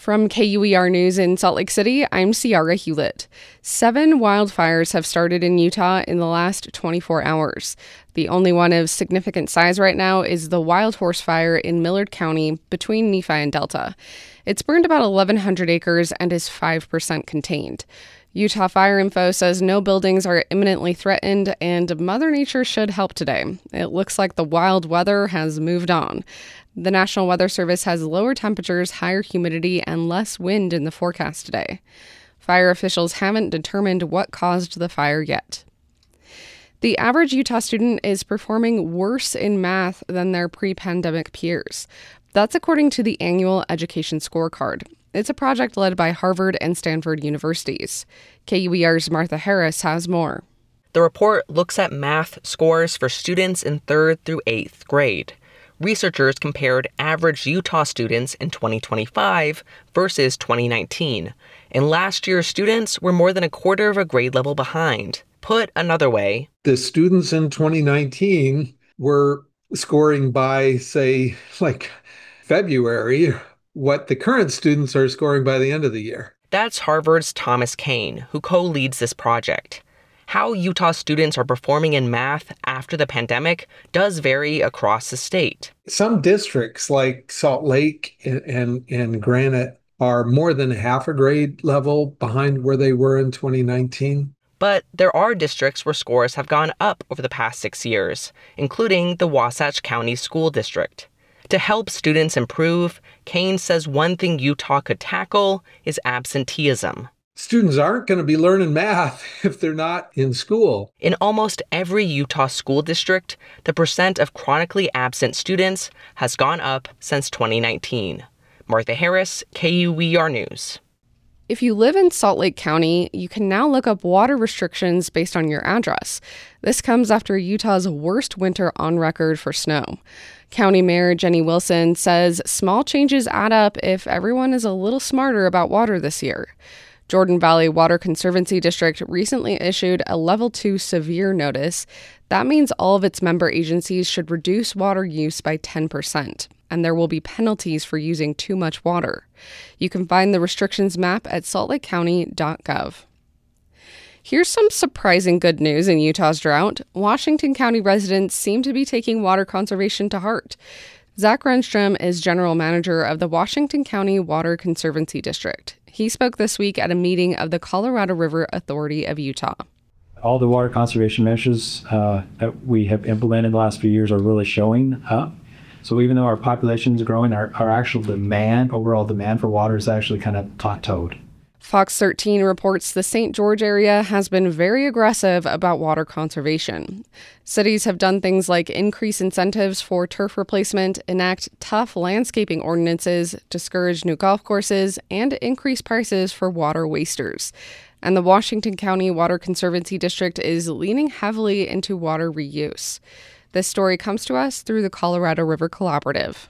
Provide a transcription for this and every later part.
From KUER News in Salt Lake City, I'm Ciara Hewlett. 7 wildfires have started in Utah in the last 24 hours. The only one of significant size right now is the Wild Horse Fire in Millard County between Nephi and Delta. It's burned about 1,100 acres and is 5% contained. Utah Fire Info says no buildings are imminently threatened and Mother Nature should help today. It looks like the wild weather has moved on. The National Weather Service has lower temperatures, higher humidity, and less wind in the forecast today. Fire officials haven't determined what caused the fire yet. The average Utah student is performing worse in math than their pre-pandemic peers. That's according to the annual Education Scorecard. It's a project led by Harvard and Stanford universities. KUER's Martha Harris has more. The report looks at math scores for students in 3rd through 8th grade. Researchers compared average Utah students in 2025 versus 2019, and last year's students were more than a quarter of a grade level behind. Put another way, the students in 2019 were scoring by, say, February, what the current students are scoring by the end of the year. That's Harvard's Thomas Kane, who co-leads this project. How Utah students are performing in math after the pandemic does vary across the state. Some districts like Salt Lake and Granite are more than half a grade level behind where they were in 2019. But there are districts where scores have gone up over the past 6 years, including the Wasatch County School District. To help students improve, Kane says one thing Utah could tackle is absenteeism. Students aren't going to be learning math if they're not in school. In almost every Utah school district, the percent of chronically absent students has gone up since 2019. Martha Harris, KUER News. If you live in Salt Lake County, you can now look up water restrictions based on your address. This comes after Utah's worst winter on record for snow. County Mayor Jenny Wilson says small changes add up if everyone is a little smarter about water this year. Jordan Valley Water Conservancy District recently issued a Level 2 severe notice. That means all of its member agencies should reduce water use by 10%, and there will be penalties for using too much water. You can find the restrictions map at saltlakecounty.gov. Here's some surprising good news in Utah's drought. Washington County residents seem to be taking water conservation to heart. Zach Renstrom is general manager of the Washington County Water Conservancy District. He spoke this week at a meeting of the Colorado River Authority of Utah. All the water conservation measures that we have implemented in the last few years are really showing up. So even though our population is growing, our actual demand, overall demand for water is actually kind of plateaued. Fox 13 reports the St. George area has been very aggressive about water conservation. Cities have done things like increase incentives for turf replacement, enact tough landscaping ordinances, discourage new golf courses, and increase prices for water wasters. And the Washington County Water Conservancy District is leaning heavily into water reuse. This story comes to us through the Colorado River Collaborative.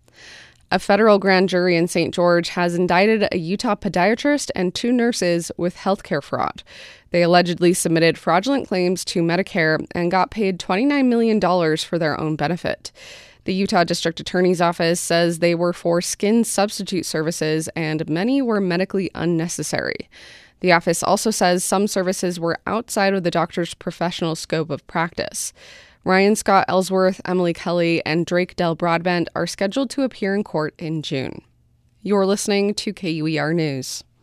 A federal grand jury in St. George has indicted a Utah podiatrist and 2 nurses with healthcare fraud. They allegedly submitted fraudulent claims to Medicare and got paid $29 million for their own benefit. The Utah District Attorney's Office says they were for skin substitute services and many were medically unnecessary. The office also says some services were outside of the doctor's professional scope of practice. Ryan Scott Ellsworth, Emily Kelly, and Drake Dell Broadbent are scheduled to appear in court in June. You're listening to KUER News.